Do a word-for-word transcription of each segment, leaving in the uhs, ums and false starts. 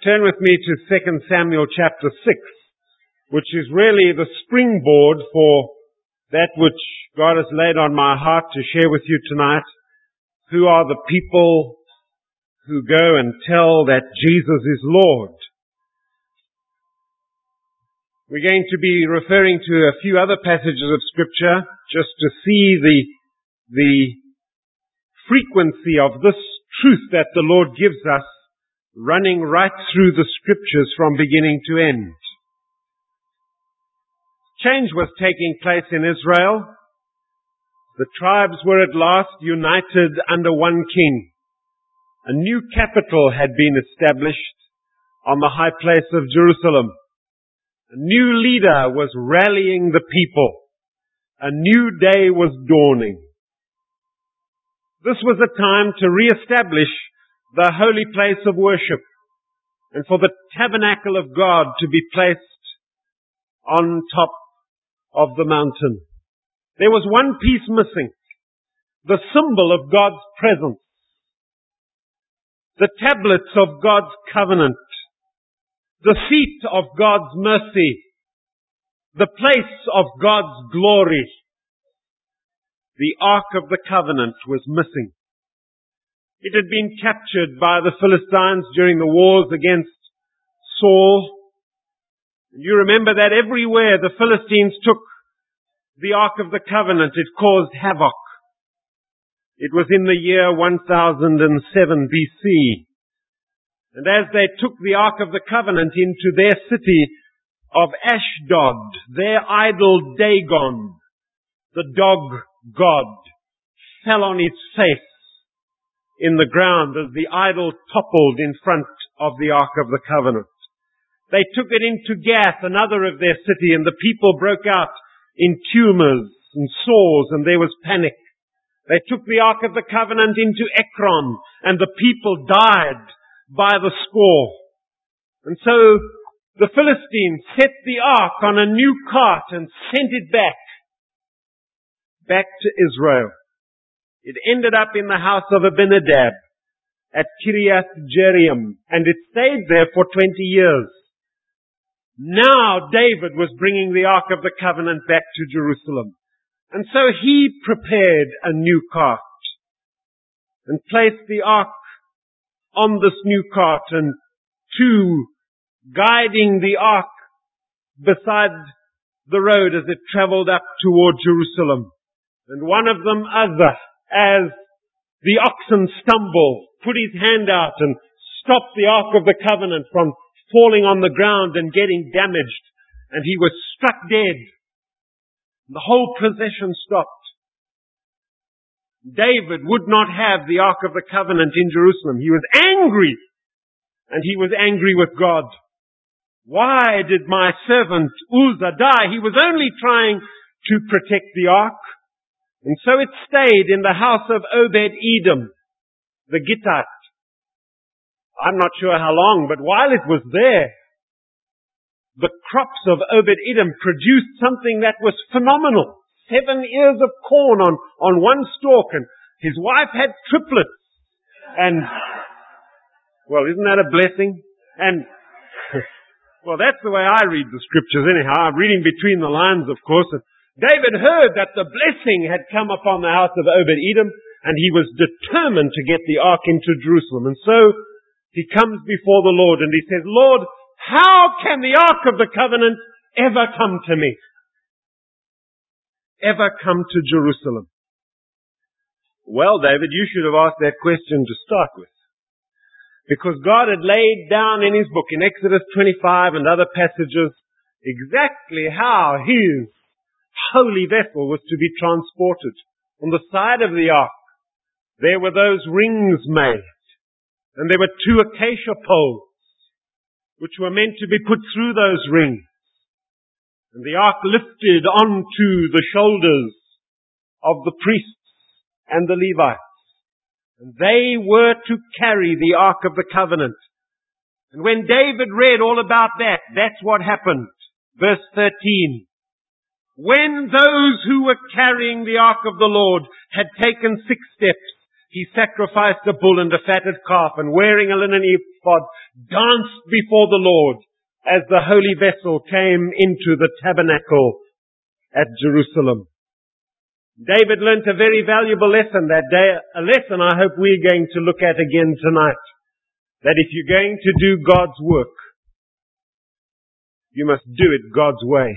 Turn with me to Second Samuel chapter six, which is really the springboard for that which God has laid on my heart to share with you tonight. Who are the people who go and tell that Jesus is Lord? We're going to be referring to a few other passages of Scripture just to see the, the frequency of this truth that the Lord gives us running right through the Scriptures from beginning to end. Change was taking place in Israel. The tribes were at last united under one king. A new capital had been established on the high place of Jerusalem. A new leader was rallying the people. A new day was dawning. This was a time to re-establish the holy place of worship and for the tabernacle of God to be placed on top of the mountain. There was one piece missing, the symbol of God's presence, the tablets of God's covenant, the seat of God's mercy, the place of God's glory. The Ark of the Covenant was missing. It had been captured by the Philistines during the wars against Saul. You remember that everywhere the Philistines took the Ark of the Covenant, it caused havoc. It was in the year one thousand seven B C. And as they took the Ark of the Covenant into their city of Ashdod, their idol Dagon, the dog god, fell on its face in the ground as the idol toppled in front of the Ark of the Covenant. They took it into Gath, another of their city, and the people broke out in tumors and sores, and there was panic. They took the Ark of the Covenant into Ekron, and the people died by the score. And so the Philistines set the Ark on a new cart and sent it back, back to Israel. It ended up in the house of Abinadab at Kiriath Jearim, and it stayed there for twenty years. Now David was bringing the Ark of the Covenant back to Jerusalem. And so he prepared a new cart and placed the Ark on this new cart, and two guiding the Ark beside the road as it traveled up toward Jerusalem. And one of them, Uzzah, as the oxen stumbled, put his hand out and stopped the Ark of the Covenant from falling on the ground and getting damaged. And he was struck dead. The whole procession stopped. David would not have the Ark of the Covenant in Jerusalem. He was angry. And he was angry with God. Why did my servant Uzzah die? He was only trying to protect the Ark. And so it stayed in the house of Obed-Edom, the Gittite. I'm not sure how long, but while it was there, the crops of Obed-Edom produced something that was phenomenal. Seven ears of corn on, on one stalk, and his wife had triplets. And, well, isn't that a blessing? And, well, that's the way I read the Scriptures anyhow. I'm reading between the lines, of course. And David heard that the blessing had come upon the house of Obed-Edom, and he was determined to get the ark into Jerusalem. And so he comes before the Lord and he says, Lord, how can the ark of the covenant ever come to me? Ever come to Jerusalem? Well, David, you should have asked that question to start with. Because God had laid down in His book, in Exodus twenty-five and other passages, exactly how His holy vessel was to be transported. On the side of the ark, there were those rings made, and there were two acacia poles, which were meant to be put through those rings. And the ark lifted onto the shoulders of the priests and the Levites. And they were to carry the Ark of the Covenant. And when David read all about that, that's what happened. Verse thirteen. When those who were carrying the Ark of the Lord had taken six steps, He sacrificed a bull and a fatted calf, and wearing a linen ephod, danced before the Lord as the holy vessel came into the tabernacle at Jerusalem. David learnt a very valuable lesson that day, a lesson I hope we're going to look at again tonight. That if you're going to do God's work, you must do it God's way.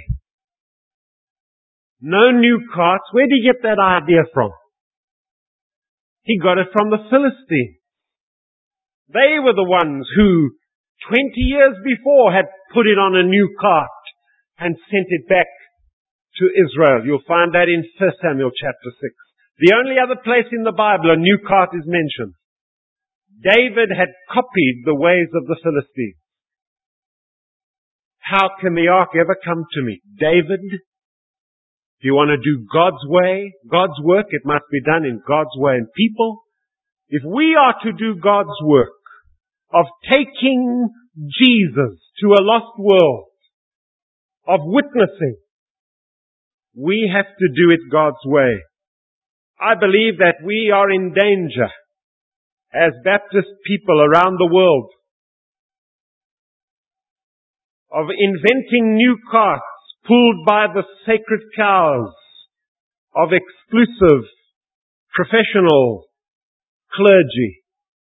No new carts. Where did he get that idea from? He got it from the Philistines. They were the ones who, twenty years before, had put it on a new cart and sent it back to Israel. You'll find that in First Samuel chapter six. The only other place in the Bible a new cart is mentioned. David had copied the ways of the Philistines. How can the ark ever come to me? David, if you want to do God's way, God's work, it must be done in God's way. And people, if we are to do God's work of taking Jesus to a lost world, of witnessing, we have to do it God's way. I believe that we are in danger as Baptist people around the world of inventing new carts pulled by the sacred cows of exclusive, professional clergy.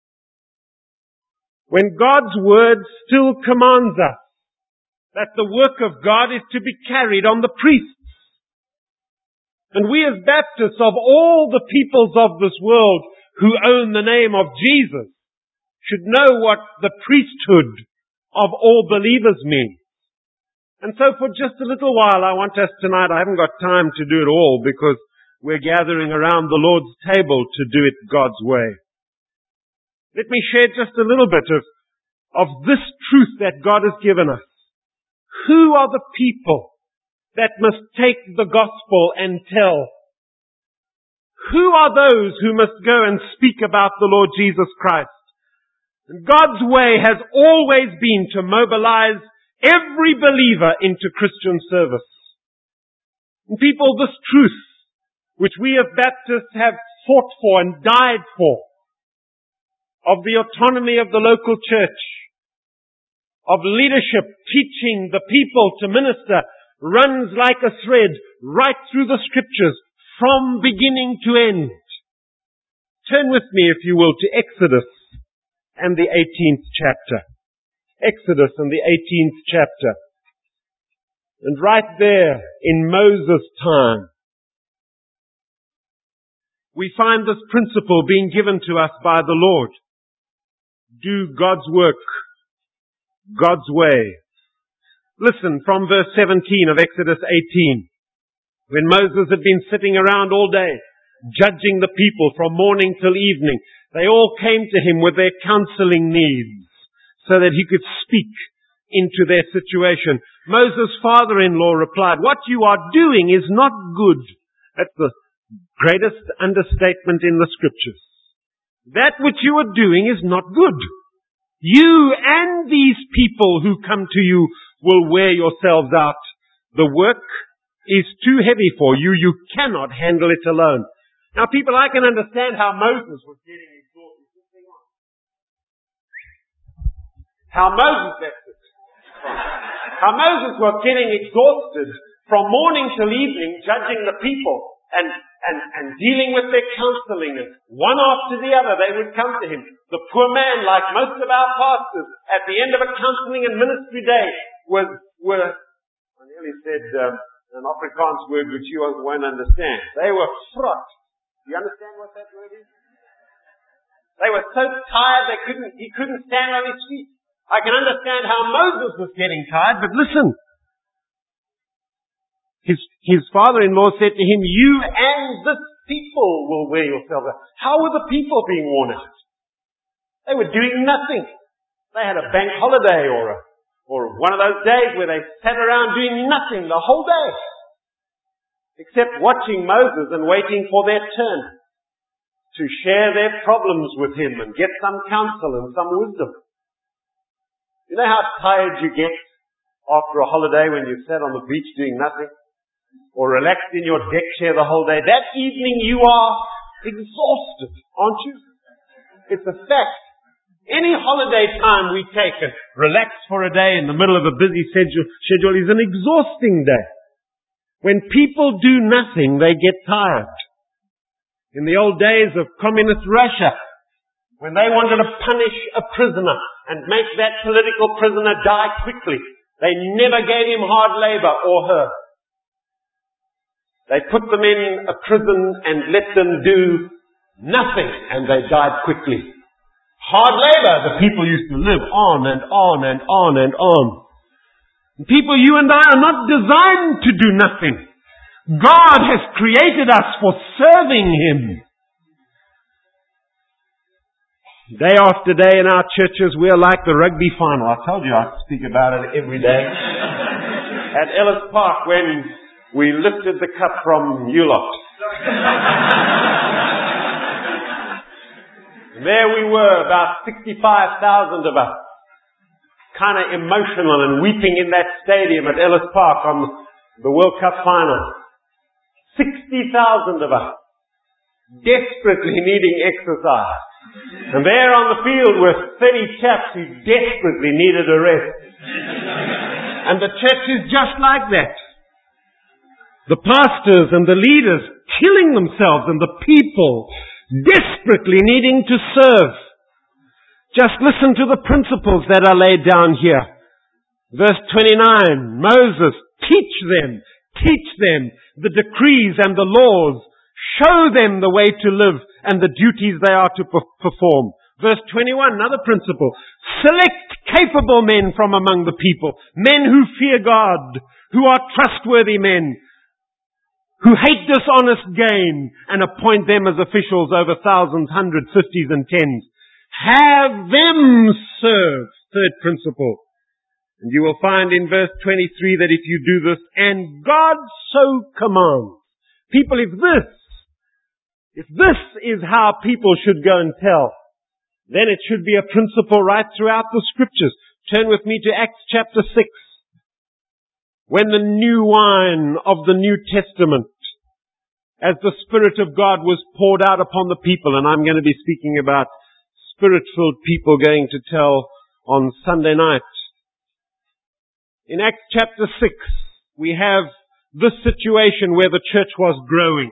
When God's word still commands us that the work of God is to be carried on the priests. And we as Baptists, of all the peoples of this world who own the name of Jesus, should know what the priesthood of all believers means. And so for just a little while, I want us tonight, I haven't got time to do it all because we're gathering around the Lord's table to do it God's way. Let me share just a little bit of, of this truth that God has given us. Who are the people that must take the gospel and tell? Who are those who must go and speak about the Lord Jesus Christ? And God's way has always been to mobilize every believer into Christian service. And people, this truth, which we as Baptists have fought for and died for, of the autonomy of the local church, of leadership teaching the people to minister, runs like a thread right through the scriptures from beginning to end. Turn with me, if you will, to Exodus and the eighteenth chapter. Exodus and the eighteenth chapter. And right there in Moses' time, we find this principle being given to us by the Lord. Do God's work God's way. Listen from verse seventeen of Exodus eighteen. When Moses had been sitting around all day, judging the people from morning till evening, they all came to him with their counseling needs so that he could speak into their situation. Moses' father-in-law replied, "What you are doing is not good." That's the greatest understatement in the scriptures. That which you are doing is not good. You and these people who come to you will wear yourselves out. The work is too heavy for you. You cannot handle it alone. Now people, I can understand how Moses was getting exhausted. How Moses left it. How Moses was getting exhausted from morning till evening judging the people and, and, and dealing with their counseling. And one after the other they would come to him. The poor man, like most of our pastors, at the end of a counseling and ministry day, was, were, I nearly said um, an Afrikaans word which you won't understand. They were frot. Do you understand what that word is? They were so tired they couldn't, he couldn't stand on his feet. I can understand how Moses was getting tired, but listen. His, his father-in-law said to him, "You and this people will wear yourselves out." How were the people being worn out? They were doing nothing. They had a bank holiday or a, or one of those days where they sat around doing nothing the whole day, except watching Moses and waiting for their turn to share their problems with him and get some counsel and some wisdom. You know how tired you get after a holiday when you sat on the beach doing nothing? Or relaxed in your deck chair the whole day? That evening you are exhausted, aren't you? It's a fact. Any holiday time we take and relax for a day in the middle of a busy schedule is an exhausting day. When people do nothing, they get tired. In the old days of communist Russia, when they wanted to punish a prisoner and make that political prisoner die quickly, they never gave him hard labor or her. They put them in a prison and let them do nothing, and they died quickly. Hard labor, the people used to live on and on and on and on. And people, you and I are not designed to do nothing. God has created us for serving Him. Day after day in our churches, we are like the rugby final. I told you I speak about it every day. At Ellis Park, when we lifted the cup from Ulot. And there we were, about sixty-five thousand of us, kind of emotional and weeping in that stadium at Ellis Park on the World Cup final. sixty thousand of us, desperately needing exercise. And there on the field were thirty chaps who desperately needed a rest. And the church is just like that. The pastors and the leaders killing themselves, and the people desperately needing to serve. Just listen to the principles that are laid down here. Verse twenty-nine, Moses, teach them, teach them the decrees and the laws. Show them the way to live and the duties they are to perform. Verse twenty-one, another principle. Select capable men from among the people, men who fear God, who are trustworthy men, who hate dishonest gain, and appoint them as officials over thousands, hundreds, fifties, and tens. Have them serve. Third principle. And you will find in verse twenty-three that if you do this, and God so commands. People, if this, if this is how people should go and tell, then it should be a principle right throughout the Scriptures. Turn with me to Acts chapter six. When the new wine of the New Testament, as the Spirit of God was poured out upon the people, and I'm going to be speaking about Spirit-filled people going to tell on Sunday night. In Acts chapter six, we have this situation where the church was growing.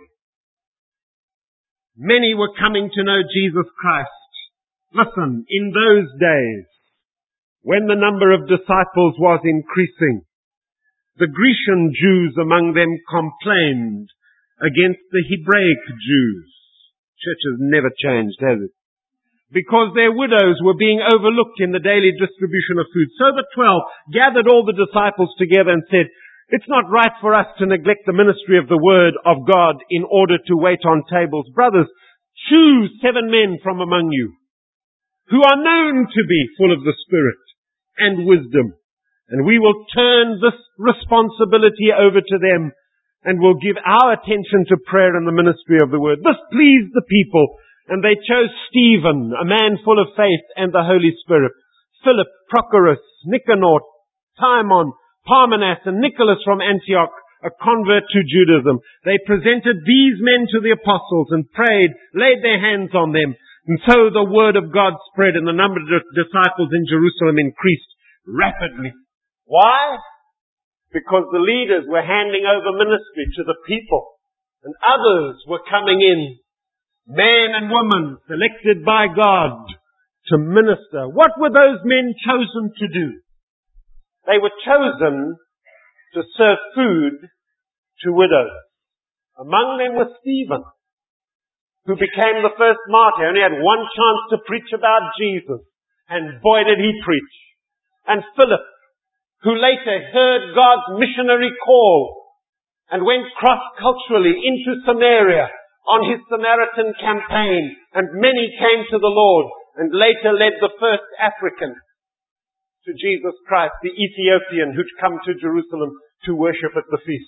Many were coming to know Jesus Christ. Listen, in those days, when the number of disciples was increasing, the Grecian Jews among them complained against the Hebraic Jews. Church has never changed, has it? Because their widows were being overlooked in the daily distribution of food. So the twelve gathered all the disciples together and said, it's not right for us to neglect the ministry of the Word of God in order to wait on tables. Brothers, choose seven men from among you who are known to be full of the Spirit and wisdom. And we will turn this responsibility over to them and will give our attention to prayer and the ministry of the Word. This pleased the people, and they chose Stephen, a man full of faith and the Holy Spirit, Philip, Prochorus, Nicanor, Timon, Parmenas, and Nicholas from Antioch, a convert to Judaism. They presented these men to the apostles and prayed, laid their hands on them. And so the word of God spread, and the number of disciples in Jerusalem increased rapidly. Why? Because the leaders were handing over ministry to the people, and others were coming in, men and women selected by God to minister. What were those men chosen to do? They were chosen to serve food to widows. Among them was Stephen, who became the first martyr. He only had one chance to preach about Jesus, and boy did he preach. And Philip, who later heard God's missionary call and went cross-culturally into Samaria on his Samaritan campaign, and many came to the Lord, and later led the first African to Jesus Christ, the Ethiopian who'd come to Jerusalem to worship at the feast.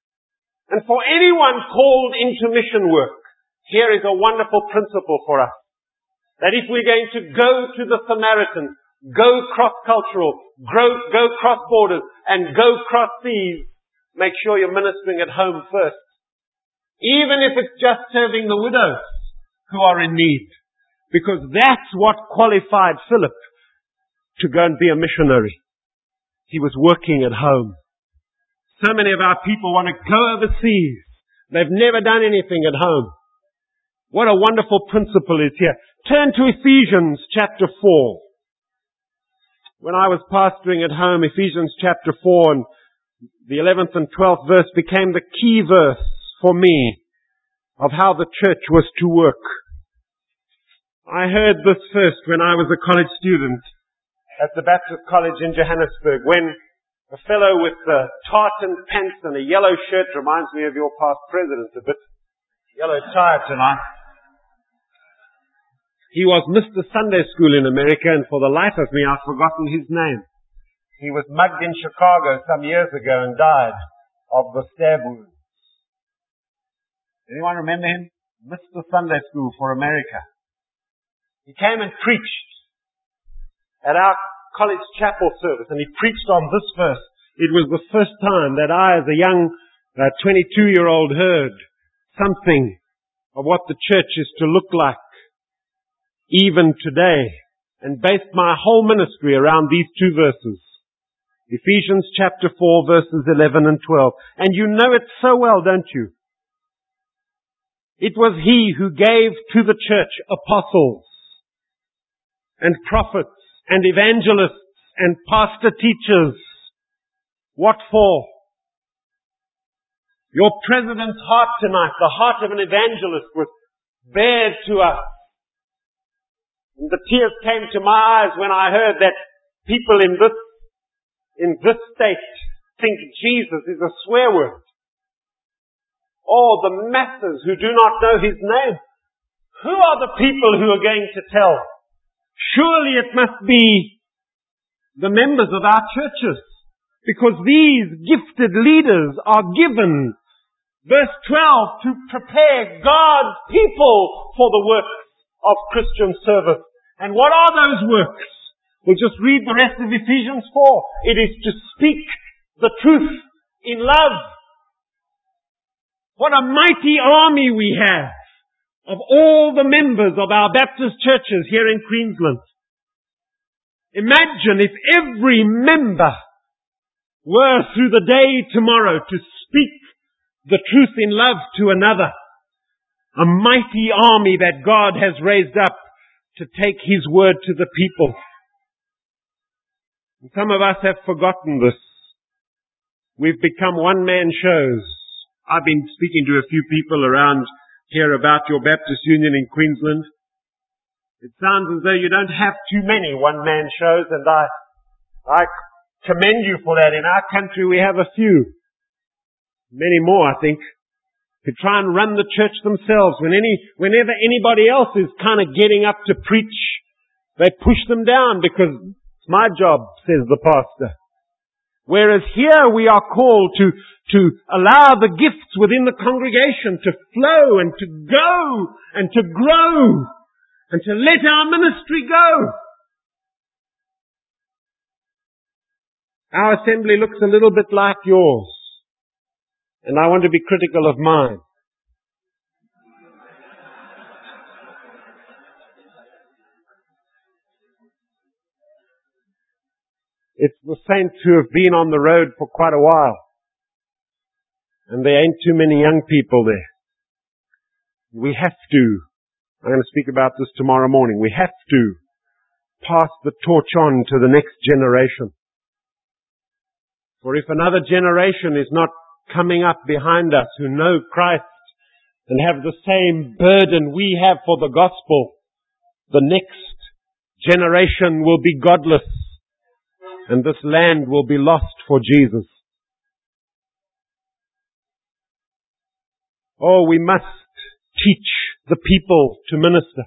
And for anyone called into mission work, here is a wonderful principle for us. That if we're going to go to the Samaritans, go cross-cultural, grow, go cross-borders, and go cross-seas, make sure you're ministering at home first. Even if it's just serving the widows. who are in need. Because that's what qualified Philip to go and be a missionary. He was working at home. So many of our people want to go overseas. They've never done anything at home. What a wonderful principle is here. Turn to Ephesians chapter four. When I was pastoring at home, Ephesians chapter four and the eleventh and twelfth verse became the key verse for me of how the church was to work. I heard this first when I was a college student at the Baptist College in Johannesburg, when a fellow with uh, tartan pants and a yellow shirt, reminds me of your past president a bit, yellow tie tonight. He was Mister Sunday School in America, and for the life of me I've forgotten his name. He was mugged in Chicago some years ago and died of the stab wounds. Anyone remember him? Mister Sunday School for America. He came and preached at our college chapel service, and he preached on this verse. It was the first time that I, as a young uh, twenty-two-year-old, heard something of what the church is to look like even today, and based my whole ministry around these two verses. Ephesians chapter four, verses eleven and twelve. And you know it so well, don't you? It was He who gave to the church apostles and prophets and evangelists and pastor teachers. What for? Your president's heart tonight, the heart of an evangelist, was bared to us. And the tears came to my eyes when I heard that people in this, in this state think Jesus is a swear word. Oh, the masses who do not know His name. Who are the people who are going to tell? Surely it must be the members of our churches, because these gifted leaders are given, verse twelve, to prepare God's people for the works of Christian service. And what are those works? We'll just read the rest of Ephesians four. It is to speak the truth in love. What a mighty army we have of all the members of our Baptist churches here in Queensland. Imagine if every member were through the day tomorrow to speak the truth in love to another. A mighty army that God has raised up to take His word to the people. And some of us have forgotten this. We've become one-man shows. I've been speaking to a few people around here about your Baptist Union in Queensland. It sounds as though you don't have too many one-man shows, and I, I commend you for that. In our country we have a few. Many more, I think, who try and run the church themselves. When any, whenever anybody else is kind of getting up to preach, they push them down because it's my job, says the pastor. Whereas here we are called to, to allow the gifts within the congregation to flow and to go and to grow and to let our ministry go. Our assembly looks a little bit like yours, and I want to be critical of mine. It's the saints who have been on the road for quite a while. And there ain't too many young people there. We have to, I'm going to speak about this tomorrow morning, we have to pass the torch on to the next generation. For if another generation is not coming up behind us who know Christ and have the same burden we have for the gospel, the next generation will be godless. And this land will be lost for Jesus. Oh, we must teach the people to minister.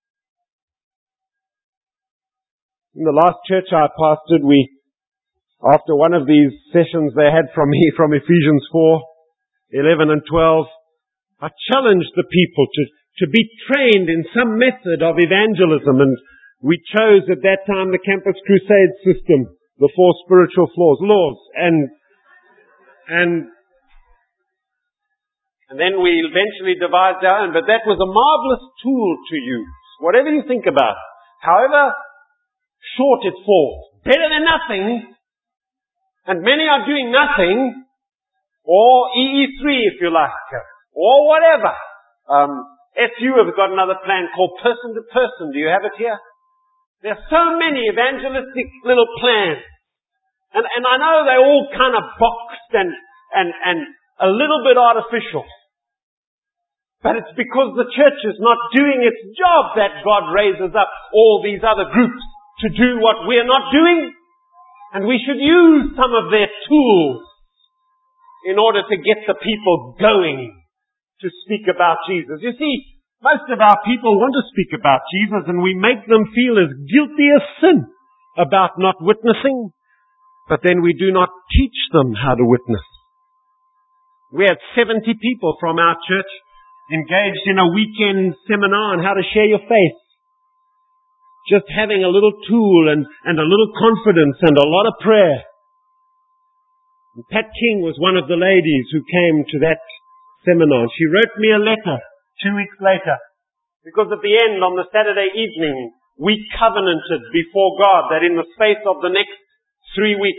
In the last church I pastored, we, after one of these sessions they had from me, from Ephesians four, eleven and twelve, I challenged the people to, to be trained in some method of evangelism, and we chose at that time the Campus Crusade system. The four spiritual laws, laws, and, and And then we eventually devised our own. But that was a marvelous tool to use. Whatever you think about it. However short it falls. Better than nothing. And many are doing nothing. Or E E three if you like. Or whatever. Um, S U have got another plan called person to person. Do you have it here? There are so many evangelistic little plans. And, and I know they're all kind of boxed and, and, and a little bit artificial. But it's because the church is not doing its job that God raises up all these other groups to do what we're not doing. And we should use some of their tools in order to get the people going to speak about Jesus. You see, most of our people want to speak about Jesus, and we make them feel as guilty as sin about not witnessing, but then we do not teach them how to witness. We had seventy people from our church engaged in a weekend seminar on how to share your faith. Just having a little tool and, and a little confidence and a lot of prayer. And Pat King was one of the ladies who came to that seminar. She wrote me a letter two weeks later, because at the end, on the Saturday evening, we covenanted before God that in the space of the next three weeks,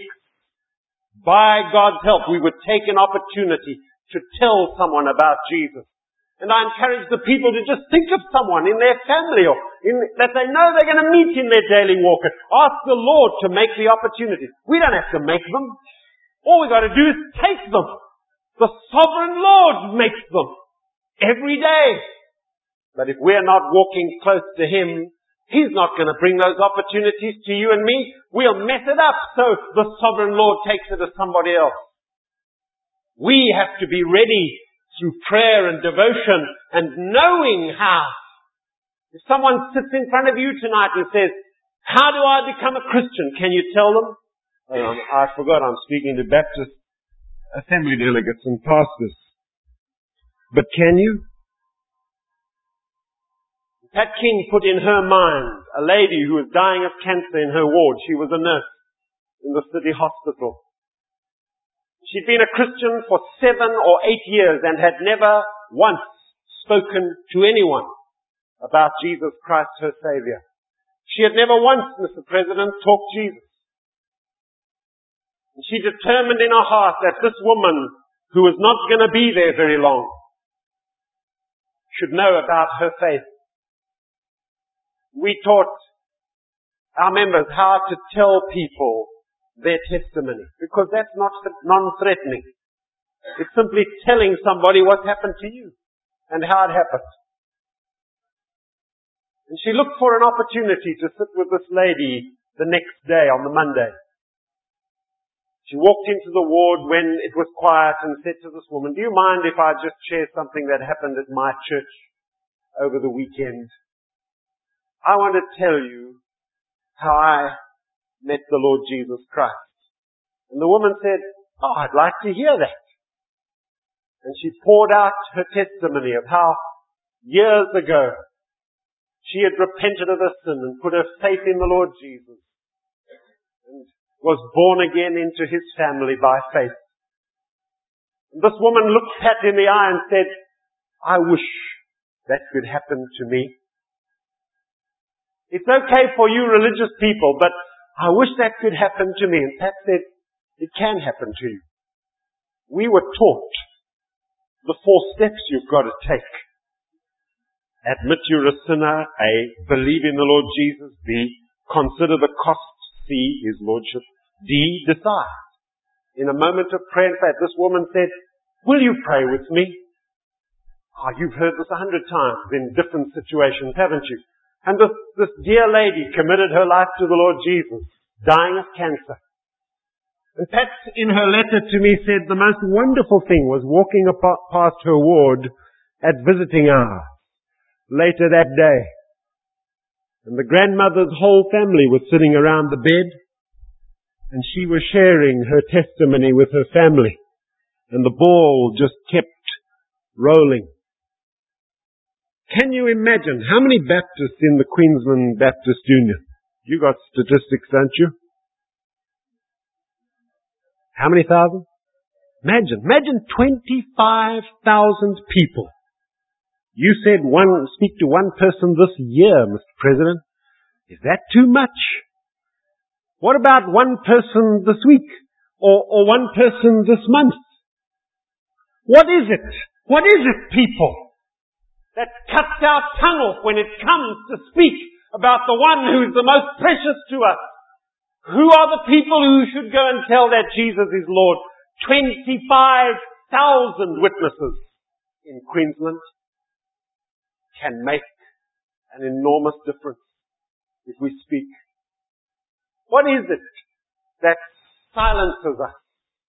by God's help, we would take an opportunity to tell someone about Jesus. And I encourage the people to just think of someone in their family or in, that they know they're going to meet in their daily walk. And ask the Lord to make the opportunity. We don't have to make them. All we've got to do is take them. The sovereign Lord makes them every day. But if we're not walking close to Him, He's not going to bring those opportunities to you and me. We'll mess it up so the sovereign Lord takes it to somebody else. We have to be ready through prayer and devotion and knowing how. If someone sits in front of you tonight and says, how do I become a Christian? Can you tell them? Um, I forgot I'm speaking to Baptist assembly delegates and pastors. But can you? Pat King put in her mind a lady who was dying of cancer in her ward. She was a nurse in the city hospital. She'd been a Christian for seven or eight years and had never once spoken to anyone about Jesus Christ, her Savior. She had never once, Mister President, talked Jesus. And she determined in her heart that this woman, who was not going to be there very long, should know about her faith. We taught our members how to tell people their testimony, because that's not non-threatening. It's simply telling somebody what's happened to you and how it happened. And she looked for an opportunity to sit with this lady the next day on the Monday. She walked into the ward when it was quiet and said to this woman, do you mind if I just share something that happened at my church over the weekend? I want to tell you how I met the Lord Jesus Christ. And the woman said, oh, I'd like to hear that. And she poured out her testimony of how years ago she had repented of her sin and put her faith in the Lord Jesus and was born again into His family by faith. And this woman looked Pat in the eye and said, I wish that could happen to me. It's okay for you religious people, but I wish that could happen to me. And Pat said, it can happen to you. We were taught the four steps you've got to take. Admit you're a sinner. A. Believe in the Lord Jesus. B. Consider the costs. C. His Lordship. D. Decide. In a moment of prayer and faith, this woman said, will you pray with me? Oh, you've heard this a hundred times in different situations, haven't you? And this, this dear lady committed her life to the Lord Jesus, dying of cancer. And Pat, in her letter to me, said the most wonderful thing was walking past her ward at visiting hour later that day. And the grandmother's whole family was sitting around the bed, and she was sharing her testimony with her family. And the ball just kept rolling. Can you imagine how many Baptists in the Queensland Baptist Union? You got statistics, don't you? How many thousand? Imagine, imagine twenty-five thousand people. You said one, speak to one person this year, Mister President. Is that too much? What about one person this week? Or, or one person this month? What is it? What is it, people, that cuts our tongue off when it comes to speak about the one who is the most precious to us? Who are the people who should go and tell that Jesus is Lord? twenty-five thousand witnesses in Queensland can make an enormous difference if we speak. What is it that silences us?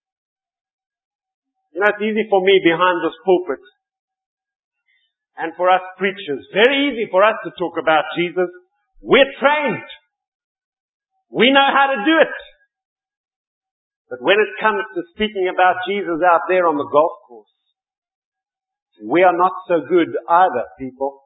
You know, it's easy for me behind this pulpit and for us preachers, very easy for us to talk about Jesus. We're trained. We know how to do it. But when it comes to speaking about Jesus out there on the golf course, we are not so good either, people.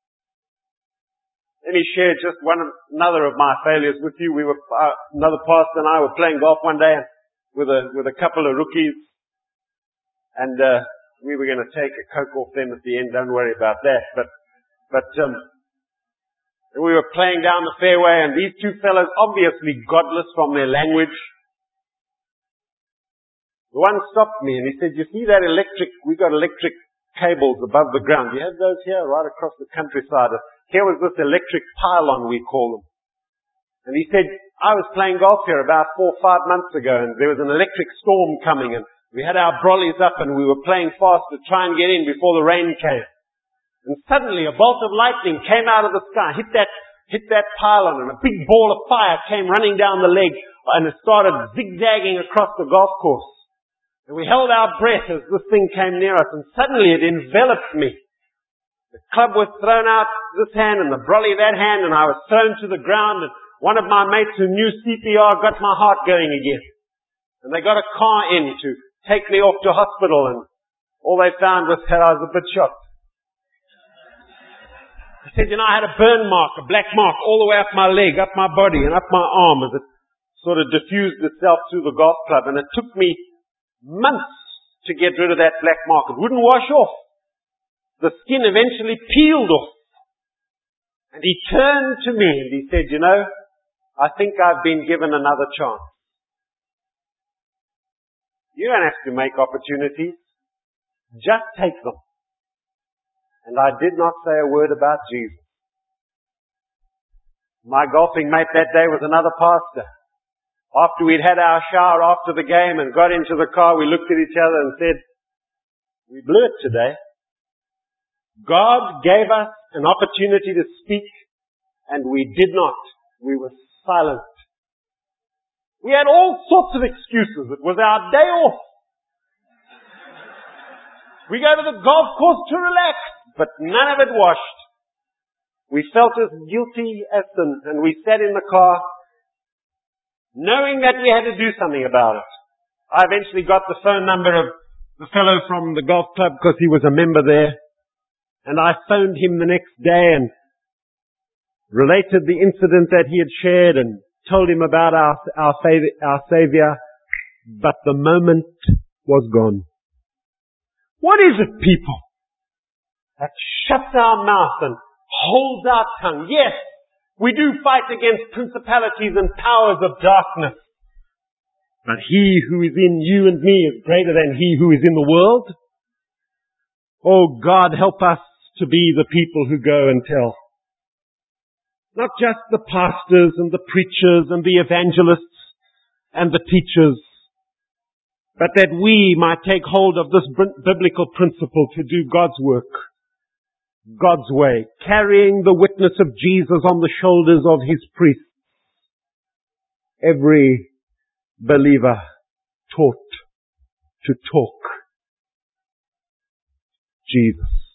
Let me share just one of, another of my failures with you. We were, uh, another pastor and I were playing golf one day with a, with a couple of rookies. And, uh, we were going to take a Coke off them at the end. Don't worry about that. But, but, um, we were playing down the fairway and these two fellows, obviously godless from their language, the one stopped me and he said, you see that electric, we got electric cables above the ground. You have those here right across the countryside. Here was this electric pylon, we call them. And he said, I was playing golf here about four or five months ago and there was an electric storm coming and we had our brollies up and we were playing fast to try and get in before the rain came. And suddenly a bolt of lightning came out of the sky, hit that, hit that pylon and a big ball of fire came running down the leg and it started zigzagging across the golf course. And we held our breath as this thing came near us and suddenly it enveloped me. The club was thrown out this hand and the brolly that hand and I was thrown to the ground and one of my mates who knew C P R got my heart going again. And they got a car in to take me off to hospital and all they found was that I was a bit shocked. I said, you know, I had a burn mark, a black mark all the way up my leg, up my body and up my arm as it sort of diffused itself through the golf club and it took me months to get rid of that black mark. It wouldn't wash off. The skin eventually peeled off. And he turned to me and he said, you know, I think I've been given another chance. You don't have to make opportunities. Just take them. And I did not say a word about Jesus. My golfing mate that day was another pastor. After we'd had our shower after the game and got into the car, we looked at each other and said, we blew it today. God gave us an opportunity to speak and we did not. We were silent. We had all sorts of excuses. It was our day off. We go to the golf course to relax, but none of it washed. We felt as guilty as sin and we sat in the car knowing that we had to do something about it. I eventually got the phone number of the fellow from the golf club because he was a member there. And I phoned him the next day and related the incident that he had shared and told him about our, our, our Savior. But the moment was gone. What is it, people, that shuts our mouth and holds our tongue? Yes, we do fight against principalities and powers of darkness. But he who is in you and me is greater than he who is in the world. Oh God, help us to be the people who go and tell. Not just the pastors and the preachers and the evangelists and the teachers, but that we might take hold of this biblical principle to do God's work. God's way, carrying the witness of Jesus on the shoulders of his priests. Every believer taught to talk Jesus.